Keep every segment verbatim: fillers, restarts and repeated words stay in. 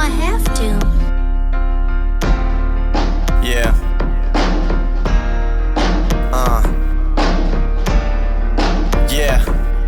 I have to. Yeah. Uh. Yeah.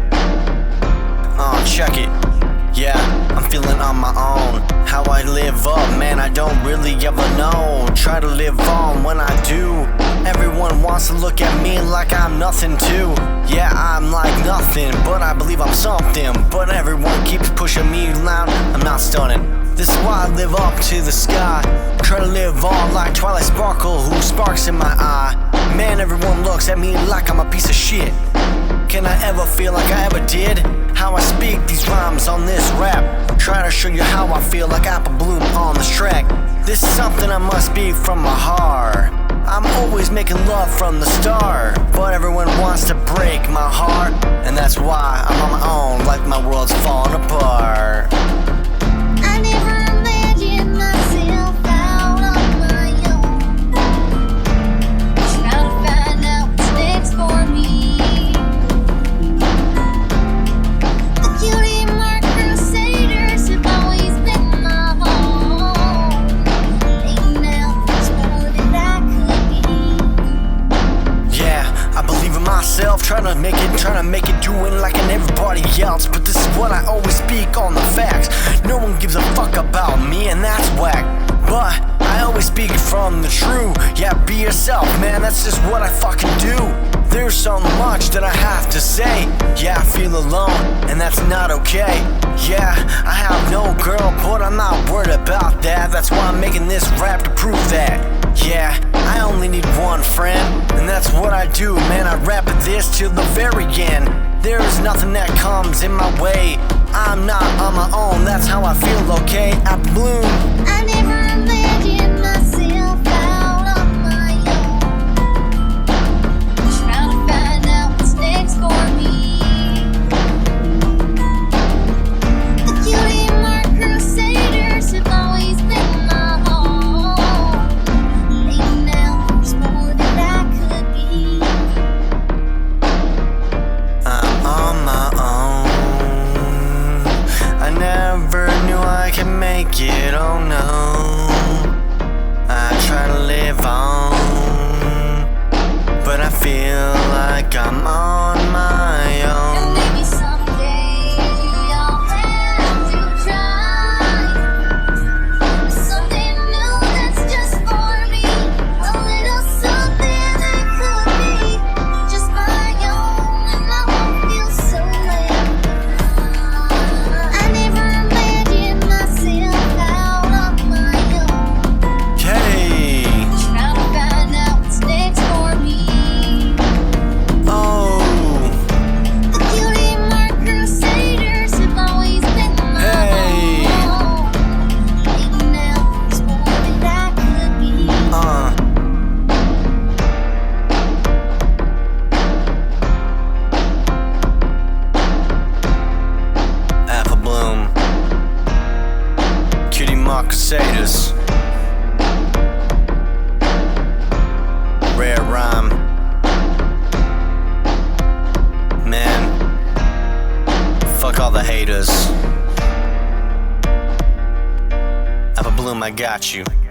Uh, check it. Yeah, I'm feeling on my own. How I live up, man, I don't really ever know. Try to live on when I do. Everyone wants to look at me like I'm nothing too. Yeah, I'm like nothing, but I believe I'm something. But everyone keeps pushing me around, I'm not stunning. This is why I live up to the sky. Try to live on like Twilight Sparkle, who sparks in my eye. Man, everyone looks at me like I'm a piece of shit. Can I ever feel like I ever did? How I speak these rhymes on this rap. Try to show you how I feel like Apple Bloom on this track. This is something I must be from my heart. I'm always making love from the start, but everyone wants to break my heart, and that's why I'm on my own, like my world's falling apart. I never imagined myself out on my own. Trying to find out what's next for me. The cutie mark crusaders have always been my home. Ain't now there's more that I could be. Yeah, I believe in myself, trying to make it, trying to make it, doing like an everybody else. But this is what I always speak on the facts. No one gives a fuck about me, and that's whack. But I always speak from the true. Yeah, be yourself, man, that's just what I fucking do. There's so much that I have to say. Yeah, I feel alone, and that's not okay. Yeah, I have no girl, but I'm not worried about that. That's why I'm making this rap to prove that. Yeah, I only need one friend, and that's what I do, man. I rap this till the very end. There is nothing that comes in my way. I'm not on my own, that's how I feel, okay? I bloom. I never imagined myself out on my own. Trying to find out what's next for me. The cutie mark crusaders have always been my home. Ain't now there's more that I could be. I'm on my own. I never knew I could make it, oh no. I try to live on, but I feel like I'm on my own. And maybe someday I'll have to try something new that's just for me. A little something that could be just my own, and I won't feel so late. I never imagined myself out on my own. Hey, Trying to find out what's next for me. oh, The cutie mark crusaders have always been my Hey. home. Ain't now there's more that I could be. uh. Apple Bloom, Cutie Mark Crusaders, Rare Rhyme. Man, fuck all the haters. Apple Bloom, I got you.